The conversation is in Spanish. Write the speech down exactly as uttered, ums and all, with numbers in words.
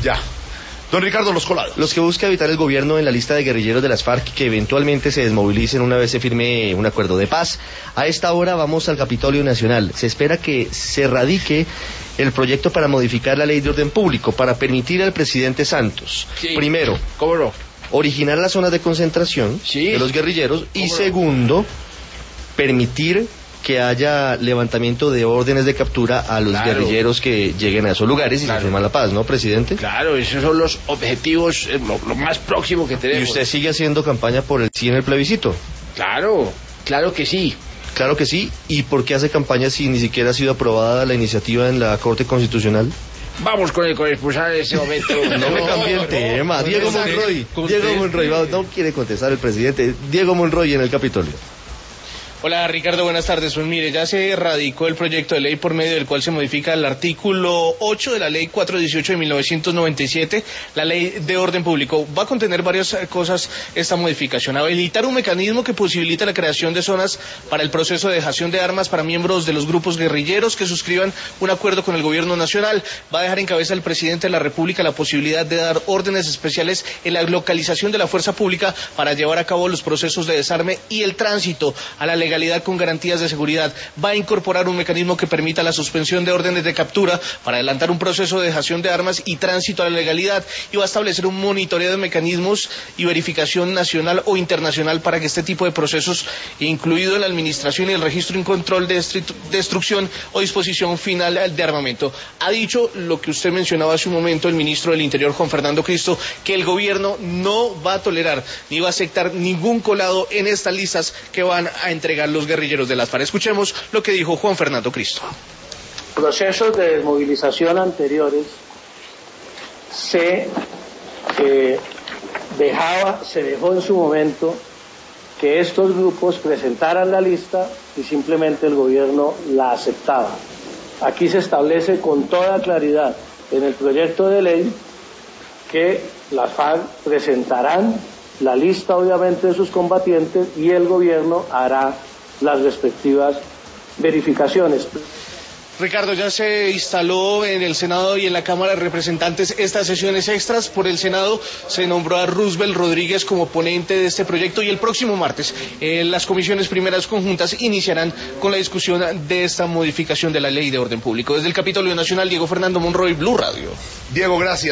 Ya. Don Ricardo, los colados. Los que busca evitar el gobierno en la lista de guerrilleros de las FARC que eventualmente se desmovilicen una vez se firme un acuerdo de paz. A esta hora vamos al Capitolio Nacional. Se espera que se radique el proyecto para modificar la ley de orden público, para permitir al presidente Santos, Sí. primero, ¿Cómo no? originar las zonas de concentración Sí. de los guerrilleros y ¿Cómo no? segundo, permitir que haya levantamiento de órdenes de captura a los Claro. guerrilleros que lleguen a esos lugares y Claro. se firma la paz, ¿no, presidente? Claro, esos son los objetivos, eh, lo, lo más próximo que tenemos. Y usted sigue haciendo campaña por el sí en el plebiscito. Claro, claro que sí. Claro que sí. ¿Y por qué hace campaña si ni siquiera ha sido aprobada la iniciativa en la Corte Constitucional? Vamos con el corresponsal en ese momento. No me cambie el tema. Diego Monroy. Diego Monroy. va- No quiere contestar el presidente. Diego Monroy en el Capitolio. Hola Ricardo, buenas tardes. Pues mire, ya se radicó el proyecto de ley por medio del cual se modifica el artículo ocho de la ley cuatrocientos dieciocho de mil novecientos noventa y siete, la ley de orden público. Va a contener varias eh, cosas esta modificación. Habilitar un mecanismo que posibilite la creación de zonas para el proceso de dejación de armas para miembros de los grupos guerrilleros que suscriban un acuerdo con el gobierno nacional. Va a dejar en cabeza el presidente de la República la posibilidad de dar órdenes especiales en la localización de la fuerza pública para llevar a cabo los procesos de desarme y el tránsito a la legalidad con garantías de seguridad. Va a incorporar un mecanismo que permita la suspensión de órdenes de captura para adelantar un proceso de dejación de armas y tránsito a la legalidad, y va a establecer un monitoreo de mecanismos y verificación nacional o internacional para que este tipo de procesos, incluido la administración y el registro y control de destrucción o disposición final de armamento. Ha dicho lo que usted mencionaba hace un momento el ministro del Interior, Juan Fernando Cristo, que el gobierno no va a tolerar ni va a aceptar ningún colado en estas listas que van a entregar los guerrilleros de las FARC. Escuchemos lo que dijo Juan Fernando Cristo. Procesos de desmovilización anteriores se eh, dejaba, se dejó en su momento que estos grupos presentaran la lista y simplemente el gobierno la aceptaba. Aquí se establece con toda claridad en el proyecto de ley que las FARC presentarán la lista, obviamente, de sus combatientes y el gobierno hará las respectivas verificaciones. Ricardo, ya se instaló en el Senado y en la Cámara de Representantes estas sesiones extras. Por el Senado se nombró a Roosevelt Rodríguez como ponente de este proyecto y el próximo martes eh, las comisiones primeras conjuntas iniciarán con la discusión de esta modificación de la Ley de Orden Público. Desde el Capitolio Nacional, Diego Fernando Monroy, Blue Radio. Diego, gracias.